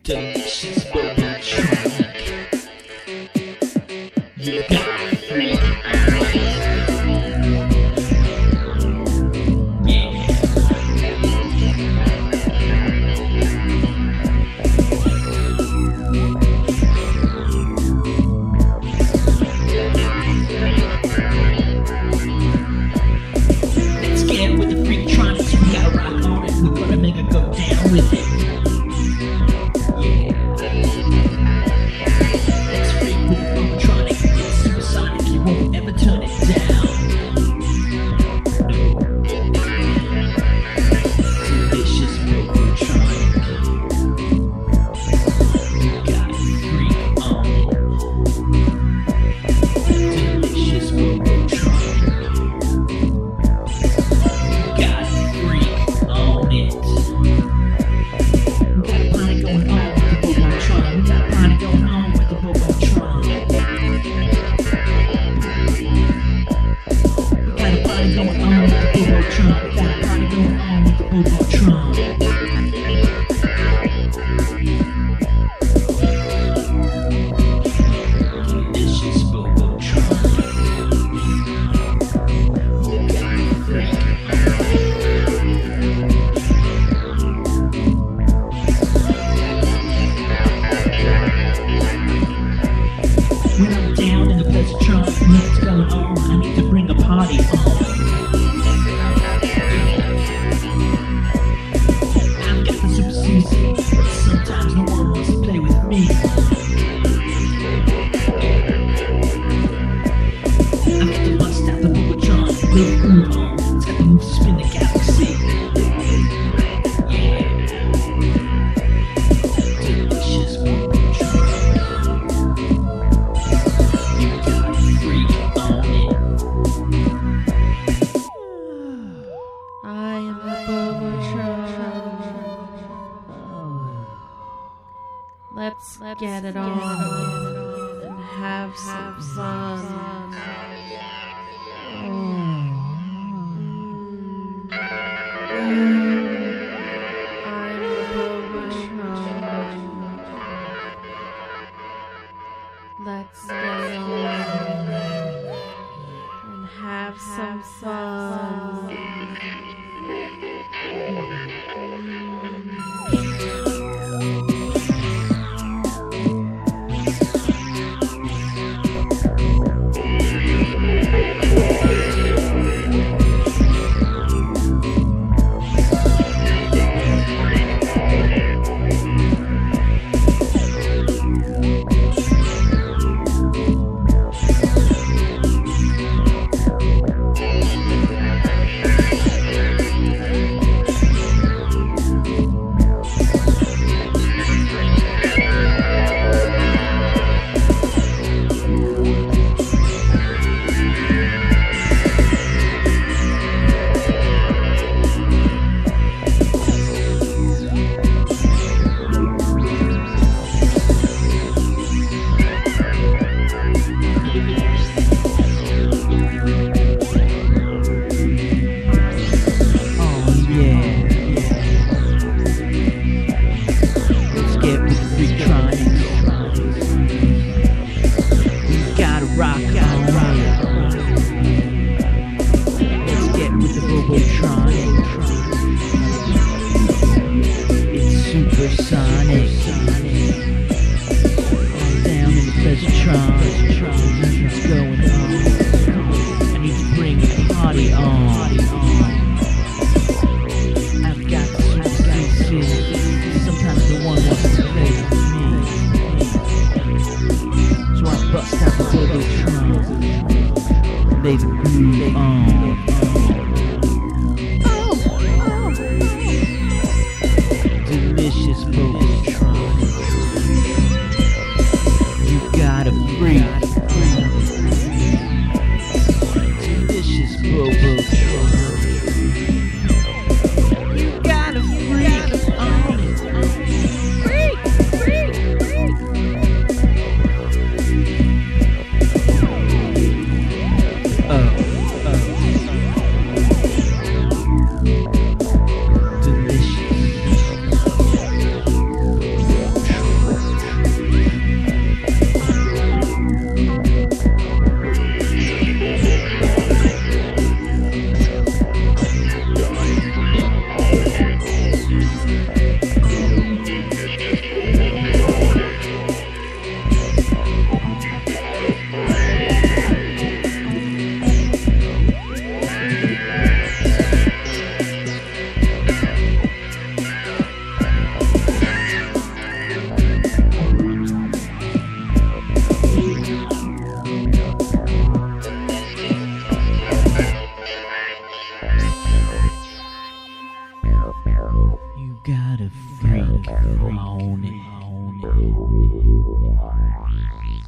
Delicious bubble trunk. You got free. Let's get with the Freaktronics. We gotta rock on it. We're gonna make it go down with it. When I'm down in the Pleasantron, nothing's going on. I need to bring a party on. I've got the super season, but sometimes no one wants to play with me. I've got to bust out the Bubletron, build a groove on. It's got the moves to spin the galaxy. Delicious Bubletron. I am the Bubletron. Let's get it on and have some fun. I'm the Bubletron. Let's get it on and have some fun. It's supersonic. Down in the Pleasantron, nothing's going on. I need to bring the party on. I've got some skills. Sometimes no one wants to play with me, so I bust out the Bubletron. Lay the groove on. Delicious Bubletron. got a freak on it.